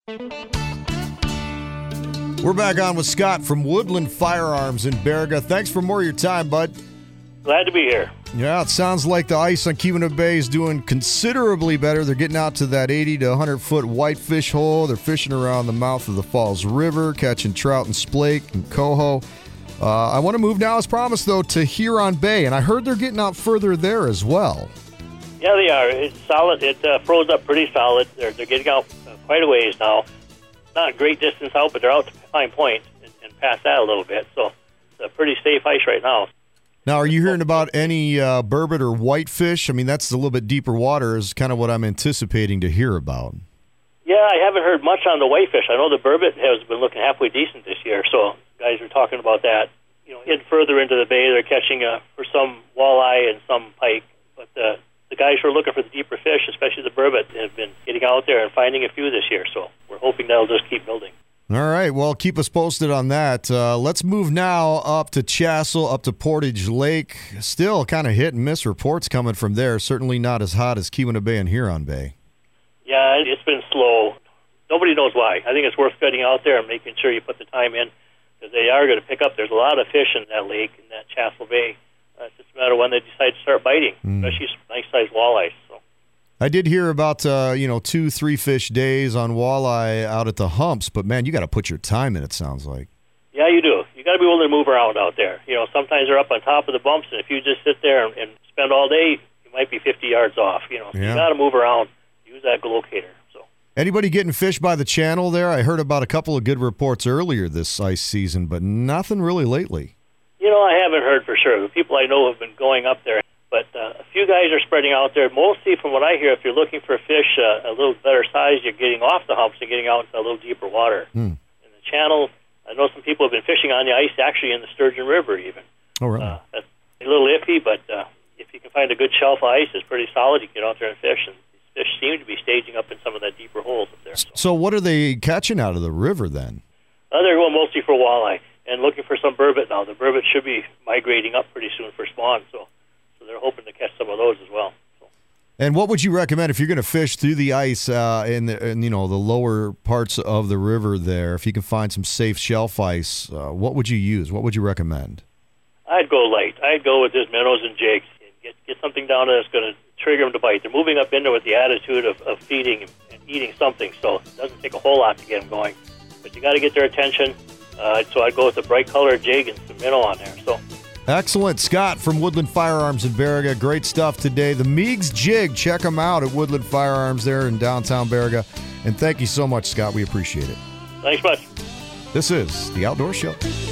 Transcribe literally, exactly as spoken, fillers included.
We're back on with Scott from Woodland Firearms in Baraga. Thanks for more of your time, bud. Glad to be here. Yeah, it sounds like the ice on Keweenaw Bay is doing considerably better. They're getting out to that eighty to one hundred foot whitefish hole. They're fishing around the mouth of the Falls River, catching trout and splake and coho. Uh, I want to move now, as promised, though, to Huron Bay, and I heard they're getting out further there as well. Yeah, they are. It's solid. It uh, froze up pretty solid. They're, they're getting out uh, quite a ways now. Not a great distance out, but they're out to Pine Point and, and past that a little bit. So it's a pretty safe ice right now. Now, are you hearing about any uh, burbot or whitefish? I mean, that's a little bit deeper water is kind of what I'm anticipating to hear about. Yeah, I haven't heard much on the whitefish. I know the burbot has been looking halfway decent this year, so guys are talking about that. You know, in further into the bay, they're catching uh, for some walleye and some pike. But uh, the guys who are looking for the deeper fish, especially the burbot, have been getting out there and finding a few this year. So we're hoping that'll just keep building. All right, well, keep us posted on that. Uh, let's move now up to Chassell, up to Portage Lake. Still kind of hit and miss reports coming from there. Certainly not as hot as Keweenaw Bay and Huron Bay. Yeah, it's been slow. Nobody knows why. I think it's worth getting out there and making sure you put the time in, because they are going to pick up. There's a lot of fish in that lake, in that Chassell Bay. Uh, it's just a matter of when they decide to start biting, mm. especially some nice-sized walleyes. So. I did hear about, uh, you know, two, three fish days on walleye out at the humps, but, man, you got to put your time in, it sounds like. Yeah, you do. You got to be willing to move around out there. You know, sometimes they're up on top of the bumps, and if you just sit there and, and spend all day, you might be fifty yards off. You know, so yeah. You got to move around. Use that locator. So. Anybody getting fish by the channel there? I heard about a couple of good reports earlier this ice season, but nothing really lately. You know, I haven't heard for sure. The people I know have been going up there. But uh, a few guys are spreading out there. Mostly, from what I hear, if you're looking for a fish uh, a little better size, you're getting off the humps and getting out into a little deeper water. Hmm. In the channel, I know some people have been fishing on the ice, actually in the Sturgeon River even. Oh, really? Uh, that's a little iffy, but uh, if you can find a good shelf of ice, it's pretty solid. You can get out there and fish, and these fish seem to be staging up in some of that deeper holes up there. So, so what are they catching out of the river then? Uh, they're going mostly for walleye and looking for some burbot now. The burbot should be migrating up pretty soon for spawn, so. They're hoping to catch some of those as well. So. And what would you recommend if you're going to fish through the ice uh, in, the, in you know the lower parts of the river there? If you can find some safe shelf ice, uh, what would you use? What would you recommend? I'd go light. I'd go with just minnows and jigs. Get get something down there that's going to trigger them to bite. They're moving up in there with the attitude of, of feeding and eating something, so it doesn't take a whole lot to get them going. But you got to get their attention. Uh, so I'd go with a bright colored jig and some minnow on there. So. Excellent. Scott from Woodland Firearms in Baraga. Great stuff today. The Meigs Jig. Check them out at Woodland Firearms there in downtown Baraga. And thank you so much, Scott. We appreciate it. Thanks much. This is The Outdoor Show.